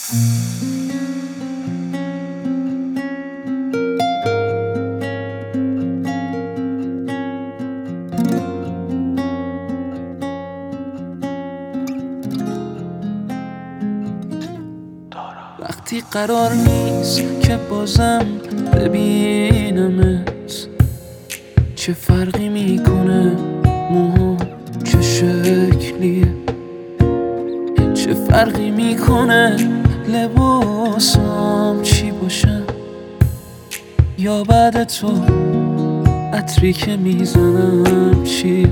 وقتی قرار نیست که بازم ببینمت، چه فرقی میکنه موها چه شکلیه؟ چه فرقی میکنه لباسم چی باشه؟ یا بعد تو عطری که میزنم چیه؟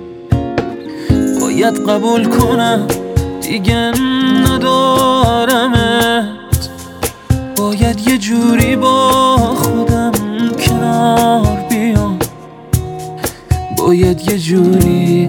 باید قبول کنم دیگه ندارمت، باید یه جوری با خودم کنار بیام، باید یه جوری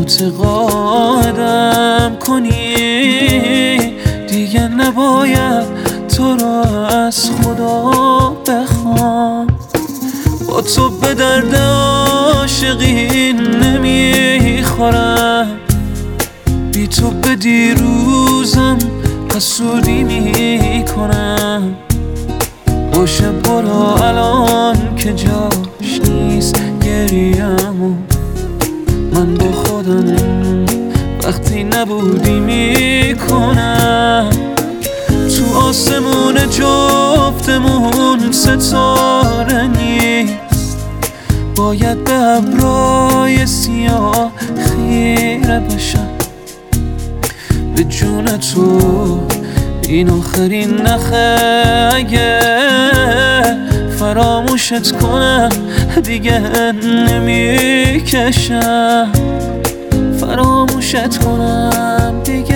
متقاعدم کنی دیگه نباید تو رو از خدا بخوام. با تو به درد عاشقی نمیخورم، بی تو به دیروزم حسودی میکنم. باشه برو الان که جاش نیست گریه‌مو، من با خودم وقتی نبودی میکنم. تو آسمون جفتمون ستاره نیست، باید به ابرای سیاه خیره بشم. به جون تو این آخرین نخه، اگه فراموشت کنم دیگه نمیکشم، فراموشت کنم دیگه